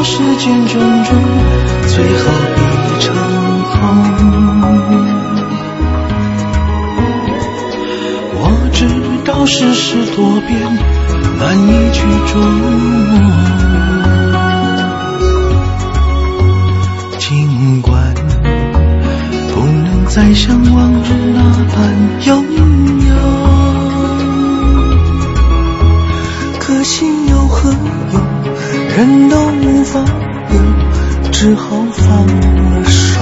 世间种种，最后一场空。我知道世事多变，难以去捉摸。尽管不能再像往日那般拥有，可惜又何用？人都无法有，只好放了手。